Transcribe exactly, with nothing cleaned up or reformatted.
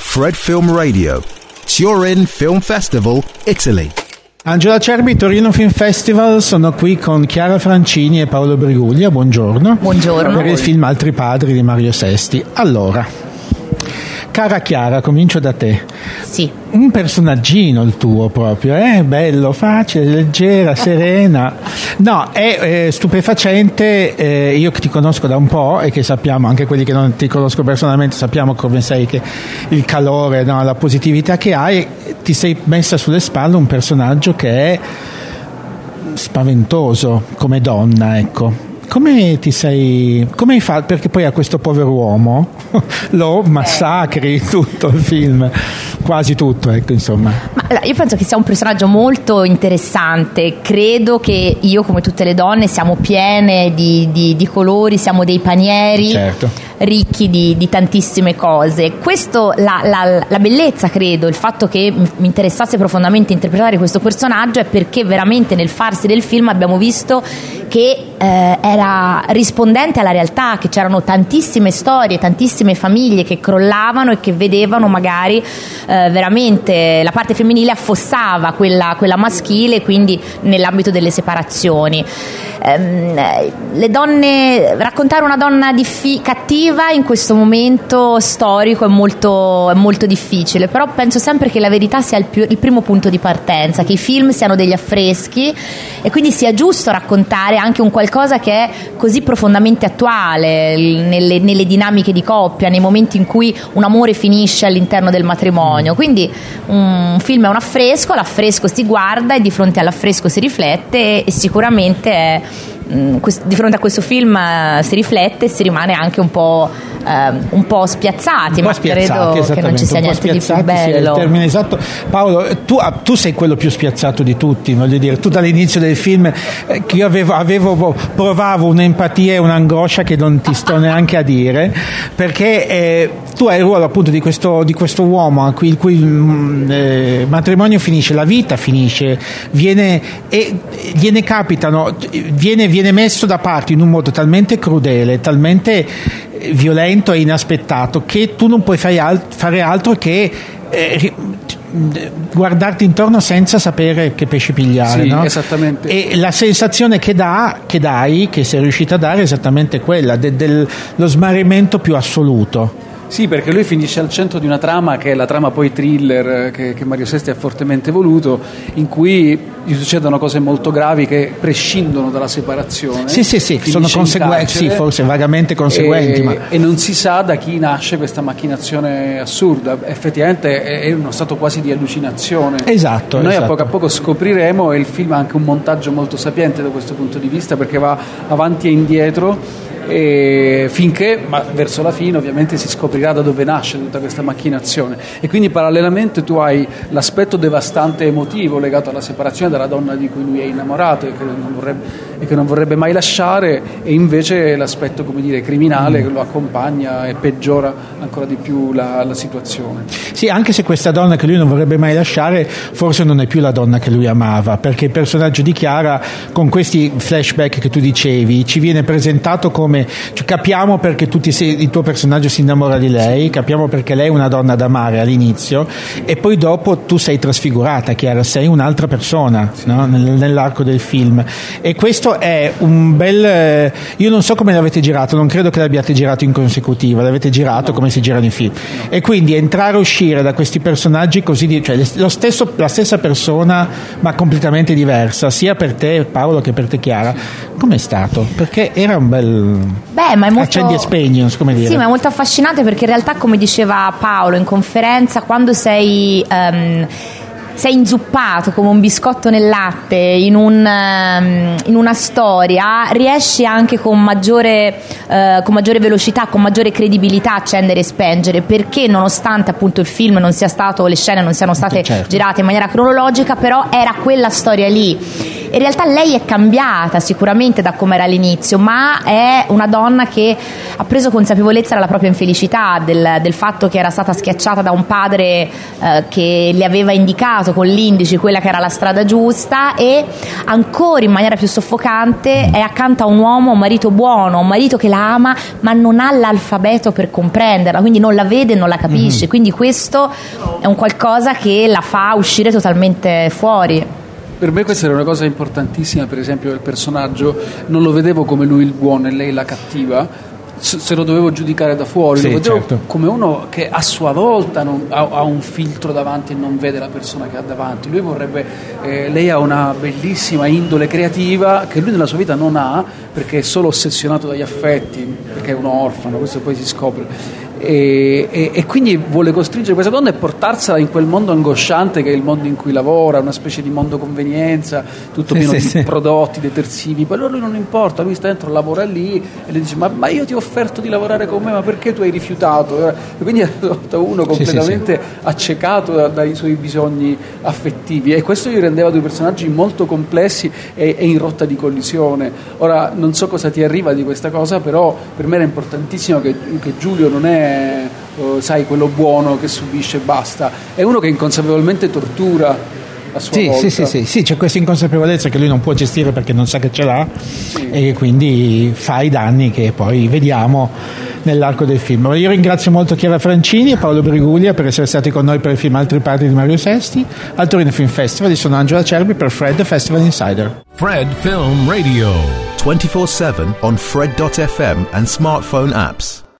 Fred Film Radio, Turin Film Festival, Italy. Angela Cerbi, Torino Film Festival, sono qui con Chiara Francini e Paolo Briguglia, buongiorno. Buongiorno. Per il film Altri Padri di Mario Sesti. Allora, cara Chiara, comincio da te. Sì. Un personaggino il tuo proprio, eh? Bello, facile, leggera, serena. No, è, è stupefacente, eh, io che ti conosco da un po' e che sappiamo, anche quelli che non ti conosco personalmente, sappiamo come sei, che il calore, no, la positività che hai, ti sei messa sulle spalle un personaggio che è spaventoso come donna, ecco. Come ti sei, come hai fatto? Perché poi a questo povero uomo lo massacri tutto il film, quasi tutto, ecco, insomma. Ma allora, io penso che sia un personaggio molto interessante. Credo che io, come tutte le donne, siamo piene di, di, di colori, siamo dei panieri, certo, ricchi di, di tantissime cose. Questo, la, la, la bellezza, credo, il fatto che mi interessasse profondamente interpretare questo personaggio è perché veramente nel farsi del film abbiamo visto che eh, era rispondente alla realtà, che c'erano tantissime storie, tantissime famiglie che crollavano e che vedevano magari eh, veramente la parte femminile affossava quella, quella maschile, quindi nell'ambito delle separazioni. Ehm, le donne, raccontare una donna diffi- cattiva in questo momento storico è molto, è molto difficile, però penso sempre che la verità sia il, più, il primo punto di partenza, che i film siano degli affreschi e quindi sia giusto raccontare anche un qualcosa che è così profondamente attuale nelle, nelle dinamiche di coppia, nei momenti in cui un amore finisce all'interno del matrimonio. Quindi un film è un affresco, l'affresco si guarda e di fronte all'affresco si riflette e sicuramente è, di fronte a questo film si riflette e si rimane anche un po', eh, un po' spiazzati, un po' ma spiazzati, credo che non ci sia niente di più bello. Sì, il termine esatto. Paolo, tu, tu sei quello più spiazzato di tutti, voglio dire, tu dall'inizio del film eh, che io avevo, avevo provavo un'empatia e un'angoscia che non ti sto neanche a dire, perché eh, tu hai il ruolo appunto di questo, di questo uomo a cui, il cui mh, eh, matrimonio finisce, la vita finisce, viene e gliene capitano, viene, viene messo da parte in un modo talmente crudele, talmente violento e inaspettato che tu non puoi fare altro che eh, guardarti intorno senza sapere che pesci pigliare, sì, no? Esattamente. E la sensazione che dà, che dai, che sei riuscita a dare è esattamente quella de, dello smarrimento più assoluto. Sì, perché lui finisce al centro di una trama che è la trama poi thriller che, che Mario Sesti ha fortemente voluto, in cui gli succedono cose molto gravi che prescindono dalla separazione. Sì, sì, sì, sono conseguenti, sì, forse vagamente conseguenti. E, ma... e non si sa da chi nasce questa macchinazione assurda. Effettivamente è uno stato quasi di allucinazione. Esatto. Noi esatto. a poco a poco scopriremo, e il film ha anche un montaggio molto sapiente da questo punto di vista, perché va avanti e indietro. E finché, ma verso la fine ovviamente si scoprirà da dove nasce tutta questa macchinazione, e quindi parallelamente tu hai l'aspetto devastante emotivo legato alla separazione dalla donna di cui lui è innamorato e che non vorrebbe, e che non vorrebbe mai lasciare, e invece l'aspetto, come dire, criminale, mm. che lo accompagna e peggiora ancora di più la, la situazione. Sì, anche se questa donna che lui non vorrebbe mai lasciare forse non è più la donna che lui amava, perché il personaggio di Chiara, con questi flashback che tu dicevi, ci viene presentato come, cioè, capiamo perché tu ti sei, il tuo personaggio si innamora di lei, capiamo perché lei è una donna da amare all'inizio, e poi dopo tu sei trasfigurata, Chiara, sei un'altra persona, sì, no? Nell'arco del film, e questo è un bel, io non so come l'avete girato, non credo che l'abbiate girato in consecutiva, l'avete girato, no, come si girano i film, no. E quindi entrare e uscire da questi personaggi così, cioè lo stesso, la stessa persona ma completamente diversa, sia per te Paolo che per te Chiara, com'è stato? Perché era un bel Beh, ma è molto... accendi e spegni, non so come dire. Sì, ma è molto affascinante, perché in realtà, come diceva Paolo in conferenza, quando sei um, sei inzuppato come un biscotto nel latte in, un, um, in una storia, riesci anche con maggiore, uh, con maggiore velocità, con maggiore credibilità a accendere e spengere, perché nonostante appunto il film non sia stato, le scene non siano state, certo, girate in maniera cronologica, però era quella storia lì. in realtà lei è cambiata sicuramente da come era all'inizio, ma è una donna che ha preso consapevolezza della propria infelicità, del, del fatto che era stata schiacciata da un padre eh, che le aveva indicato con l'indice quella che era la strada giusta, e ancora in maniera più soffocante è accanto a un uomo, un marito buono, un marito che la ama ma non ha l'alfabeto per comprenderla, quindi non la vede e non la capisce, mm. quindi questo è un qualcosa che la fa uscire totalmente fuori. Per me questa era una cosa importantissima, per esempio del personaggio, non lo vedevo come lui il buono e lei la cattiva, se lo dovevo giudicare da fuori, sì, lo vedevo certo. come uno che a sua volta non, ha, ha un filtro davanti e non vede la persona che ha davanti. Lui vorrebbe, eh, lei ha una bellissima indole creativa che lui nella sua vita non ha, perché è solo ossessionato dagli affetti, perché è un orfano, questo poi si scopre. E, e, e quindi vuole costringere questa donna e portarsela in quel mondo angosciante che è il mondo in cui lavora, una specie di mondo convenienza, tutto pieno sì, di sì. prodotti, detersivi. Poi allora lui non importa, lui sta dentro, lavora lì e le dice ma, ma io ti ho offerto di lavorare con me, ma perché tu hai rifiutato? E quindi è uno completamente sì, sì, sì. accecato da, dai suoi bisogni affettivi, e questo gli rendeva due personaggi molto complessi e, e in rotta di collisione. Ora non so cosa ti arriva di questa cosa, però per me era importantissimo che, che Giulio non è Uh, sai, quello buono che subisce e basta, è uno che inconsapevolmente tortura a sua sì, volta. Sì, sì, sì, sì, c'è questa inconsapevolezza che lui non può gestire perché non sa che ce l'ha, sì. e che quindi fa i danni che poi vediamo nell'arco del film. Io ringrazio molto Chiara Francini e Paolo Briguglia per essere stati con noi per il film Altri Padri di Mario Sesti al Torino Film Festival. Io sono Angela Cerbi per Fred Festival Insider. Fred Film Radio twenty-four seven on Fred dot f m and smartphone apps.